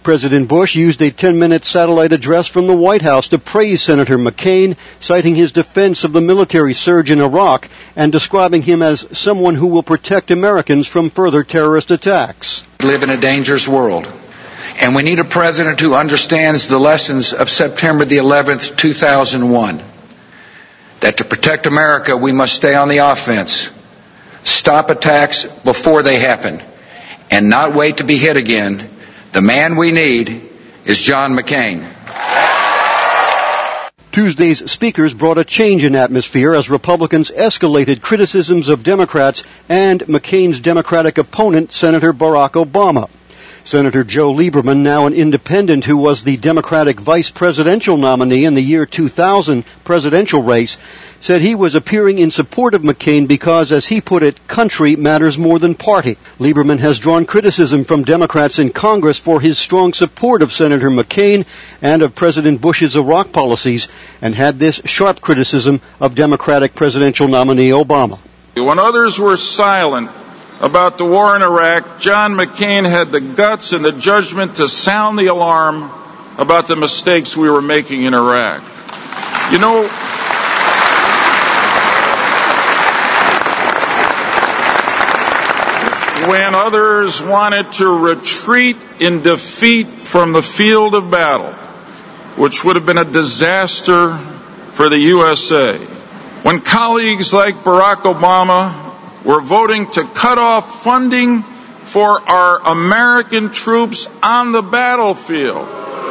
President Bush used a 10-minute satellite address from the White House to praise Senator McCain, citing his defense of the military surge in Iraq and describing him as someone who will protect Americans from further terrorist attacks. We live in a dangerous world, and we need a president who understands the lessons of September the 11th, 2001. That to protect America, we must stay on the offense, stop attacks before they happen, and not wait to be hit again. The man we need is John McCain. Tuesday's speakers brought a change in atmosphere as Republicans escalated criticisms of Democrats and McCain's Democratic opponent, Senator Barack Obama. Senator Joe Lieberman, now an independent who was the Democratic vice presidential nominee in the year 2000 presidential race, said he was appearing in support of McCain because, as he put it, country matters more than party. Lieberman has drawn criticism from Democrats in Congress for his strong support of Senator McCain and of President Bush's Iraq policies, and had this sharp criticism of Democratic presidential nominee Obama. When others were silent about the war in Iraq, John McCain had the guts and the judgment to sound the alarm about the mistakes we were making in Iraq. You know, when others wanted to retreat in defeat from the field of battle, which would have been a disaster for the USA, when colleagues like Barack Obama were voting to cut off funding for our American troops on the battlefield,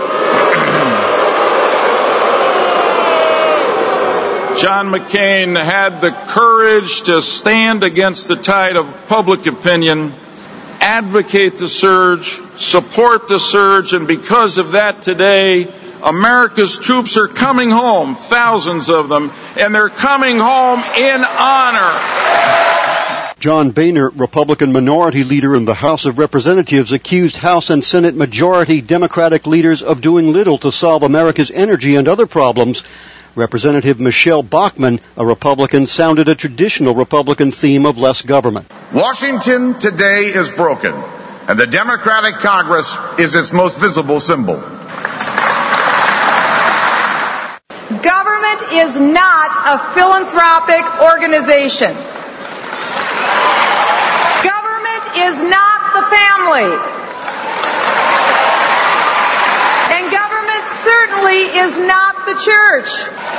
John McCain had the courage to stand against the tide of public opinion, advocate the surge, support the surge, and because of that today, America's troops are coming home, thousands of them, and they're coming home in honor. John Boehner, Republican minority leader in the House of Representatives, accused House and Senate majority Democratic leaders of doing little to solve America's energy and other problems. Representative Michelle Bachmann, a Republican, sounded a traditional Republican theme of less government. Washington today is broken, and the Democratic Congress is its most visible symbol. Government is not a philanthropic organization. Government is not the family. And government certainly is not the church.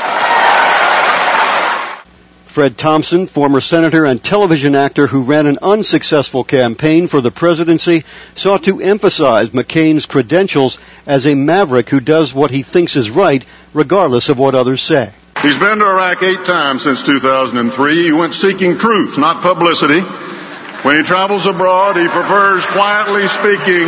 Fred Thompson, former senator and television actor who ran an unsuccessful campaign for the presidency, sought to emphasize McCain's credentials as a maverick who does what he thinks is right, regardless of what others say. He's been to Iraq 8 times since 2003. He went seeking truth, not publicity. When he travels abroad, he prefers quietly speaking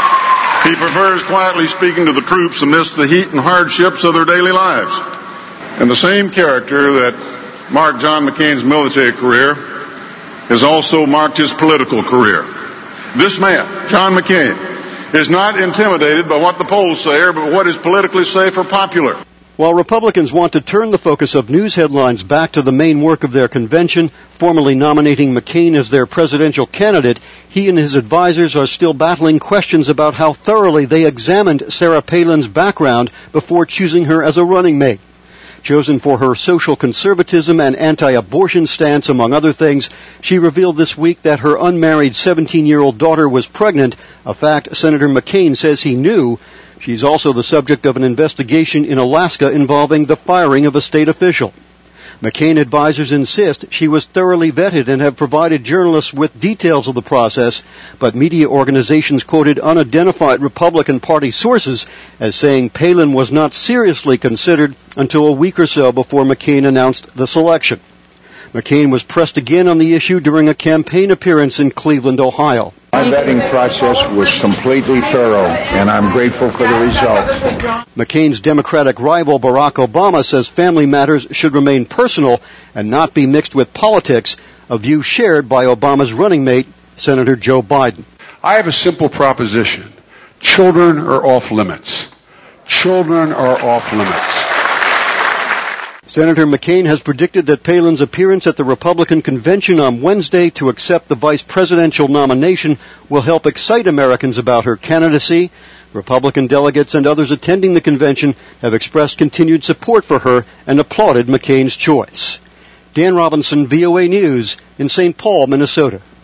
to the troops amidst the heat and hardships of their daily lives. And the same character that marked John McCain's military career has also marked his political career. This man, John McCain, is not intimidated by what the polls say or by what is politically safe or popular. While Republicans want to turn the focus of news headlines back to the main work of their convention, formally nominating McCain as their presidential candidate, he and his advisors are still battling questions about how thoroughly they examined Sarah Palin's background before choosing her as a running mate. Chosen for her social conservatism and anti-abortion stance, among other things, she revealed this week that her unmarried 17-year-old daughter was pregnant, a fact Senator McCain says he knew. She's also the subject of an investigation in Alaska involving the firing of a state official. McCain advisors insist she was thoroughly vetted and have provided journalists with details of the process, but media organizations quoted unidentified Republican Party sources as saying Palin was not seriously considered until a week or so before McCain announced the selection. McCain was pressed again on the issue during a campaign appearance in Cleveland, Ohio. My vetting process was completely thorough, and I'm grateful for the results. McCain's Democratic rival Barack Obama says family matters should remain personal and not be mixed with politics, a view shared by Obama's running mate, Senator Joe Biden. I have a simple proposition. Children are off limits. Children are off limits. Senator McCain has predicted that Palin's appearance at the Republican convention on Wednesday to accept the vice presidential nomination will help excite Americans about her candidacy. Republican delegates and others attending the convention have expressed continued support for her and applauded McCain's choice. Dan Robinson, VOA News, in St. Paul, Minnesota.